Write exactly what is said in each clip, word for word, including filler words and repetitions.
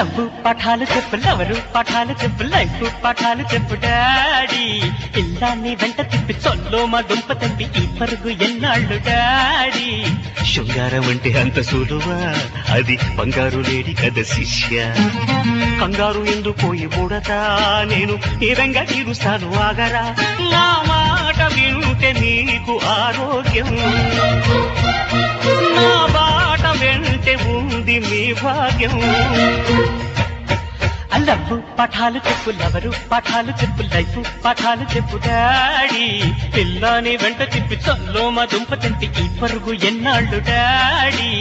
love పాఠాలు చెప్పు lover పాఠాలు చెప్పు లైఫ్ పాఠాలు చెప్పు డాడీ ఇల్లాన్ని వెంట తిప్పి చొల్లో మా దుంప తెంపి ఈ పరుగు ఎన్నాళ్ళు డాడీ శృంగారం అంటే అంత సులువా అది బంగారు లేడి కదా శిష్య కంగారు ఎందు పోయి బుడతా నేను ఏదంగా తీరుస్తాను ఆగరా నా మాట వింటే నీకు ఆరోగ్యం నా బాట వెంటే ఉంది మీ భాగ్యం లవ్వు పాఠాలు చెప్పు లవరు పాఠాలు చెప్పు లైఫ్ పాఠాలు చెప్పు డాడీ పిల్లాని వెంట తిప్పి చల్లో మా దుంప తెంపి ఈ పరుగు ఎన్నాళ్ళు డాడీ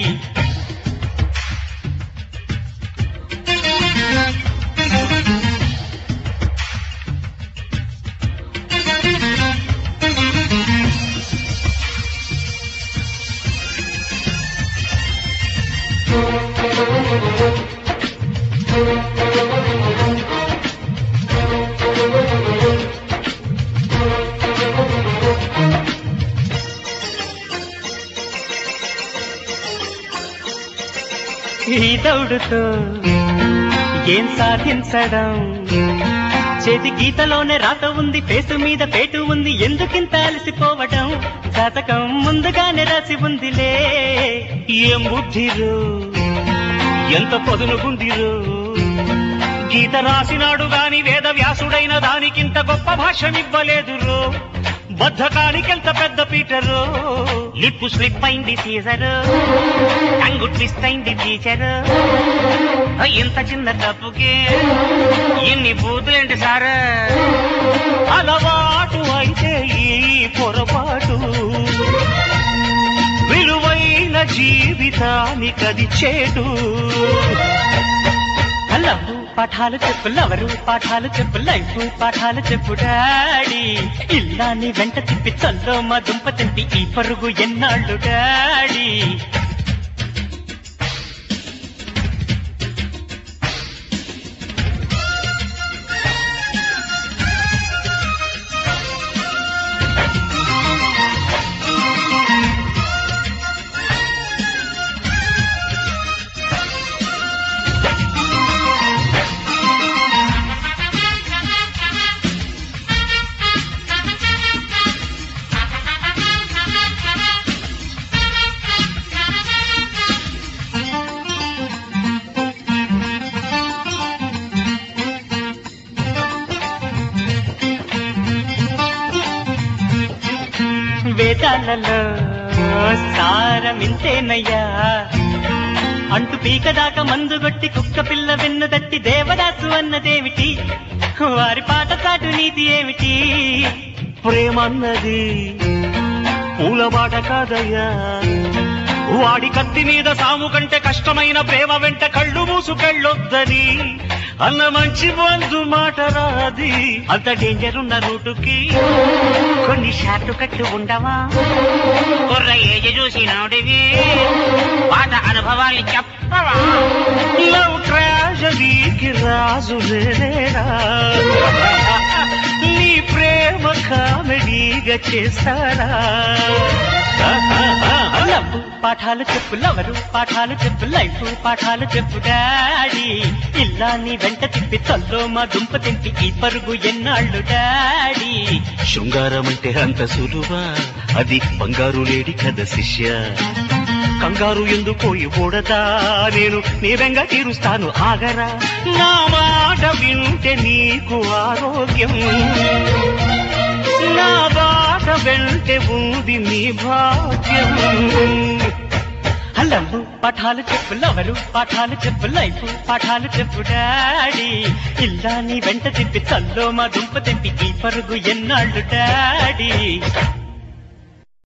ఈ దౌడుతో ఏం సాధించడం చేతి గీతలోనే రాత ఉంది పేసు మీద పేటు ఉంది ఎందుకింత అలసిపోవడం జాతకం ముందుగానే రాసి ఉందిలే ఏం బుద్ధిరో ఎంత పదునుకుందిరో గీత రాసినాడు గాని వేద వ్యాసుడైన దానికింత గొప్ప భాషనివ్వలేదురో బద్ధకానికెంత పెద్ద పీటరో లిప్పు స్లిప్ అయింది సీజరు టంగు ట్విస్ట్ అయింది టీచరు ఇంత చిన్న తప్పుకే ఎన్ని బూతులేంటి సార్ అలవాటు అయితే ఈ పొరపాటు విలువైన జీవితానికది చేటు లవ్వు పాఠాలు చెప్పు లవరు పాఠాలు చెప్పు లైఫ్ పాఠాలు చెప్పు డాడీ ఇల్లాన్ని వెంట తిప్పి చల్లో మా దుంప తెంపి ఈ పరుగు ఎన్నాళ్ళు డాడీ వేదాలలో సారమింతేనయ్యా అంటు పీక దాకా మందుగొట్టి కుక్క పిల్ల వెన్ను దట్టి దేవదాసు అన్నదేమిటి వారి పాట చాటు నీతి ఏమిటి ప్రేమన్నది పూలబాట కాదయ్యా వాడి కత్తి మీద సాము కంటే కష్టమైన ప్రేమ వెంట కళ్ళు మూసుకెళ్ళొద్దని అన్న మంచి బంధు మాట రాది అంత డేంజర్ ఉన్న రూటుకి కొన్ని షార్ట్ కట్లు ఉండవా కుర్ర ఏజ్ చూసి నోడివి పాత అనుభవాన్ని చెప్పవా లవ్ ట్రాజడీకి రాజు లేరా నీ ప్రేమ కామెడీగా చేస్తారా లవ్వు పాఠాలు చెప్పు లవరు పాఠాలు చెప్పు లైఫ్ పాఠాలు చెప్పు డాడీ ఇల్లాన్ని వెంట తిప్పి చల్లో మా దుంప తెంపి ఈ పరుగు ఎన్నాళ్ళు డాడీ శృంగారం అంటే అంత సులువా అది బంగారు లేడి కదా శిష్య కంగారు ఎందు పోయి ఓడతా నేను నీరంగా తీరుస్తాను ఆగరా నా మాట వింటే నీకు ఆరోగ్యం నా బాట వెంటే ఉంది నీ భాగ్యం లవ్వు పాఠాలు చెప్పు లవరు పాఠాలు చెప్పు లైఫ్ పాఠాలు చెప్పు డాడీ ఇల్లాన్ని వెంట తిప్పి చల్లో మా దుంప తెంపి ఈ పరుగు ఎన్నాళ్ళు డాడీ